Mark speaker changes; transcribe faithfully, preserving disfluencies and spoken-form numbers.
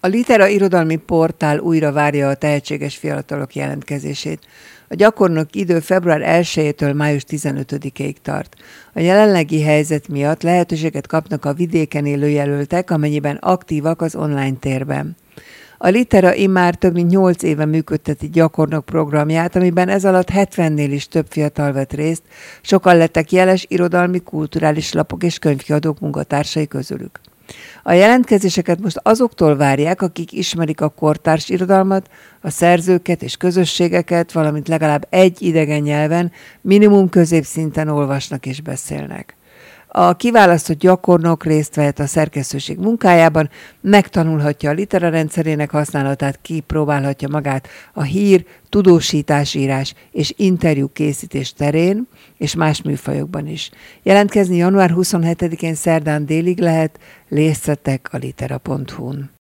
Speaker 1: A Litera irodalmi portál újra várja a tehetséges fiatalok jelentkezését. A gyakornok idő február elsejétől május tizenötödikéig tart. A jelenlegi helyzet miatt lehetőséget kapnak a vidéken élő jelöltek, amennyiben aktívak az online térben. A Litera immár több mint nyolc éve működteti gyakornok programját, amiben ez alatt hetvennél is több fiatal vett részt, sokan lettek jeles irodalmi, kulturális lapok és könyvkiadók munkatársai közülük. A jelentkezéseket most azoktól várják, akik ismerik a kortárs irodalmat, a szerzőket és közösségeket, valamint legalább egy idegen nyelven, minimum középszinten olvasnak és beszélnek. A kiválasztott gyakornok részt vehet a szerkesztőség munkájában, megtanulhatja a Litera rendszerének használatát, kipróbálhatja magát a hír, tudósításírás és interjú készítés terén, és más műfajokban is. Jelentkezni január huszonhetedikén szerdán délig lehet, részletek a litera pont hu-n.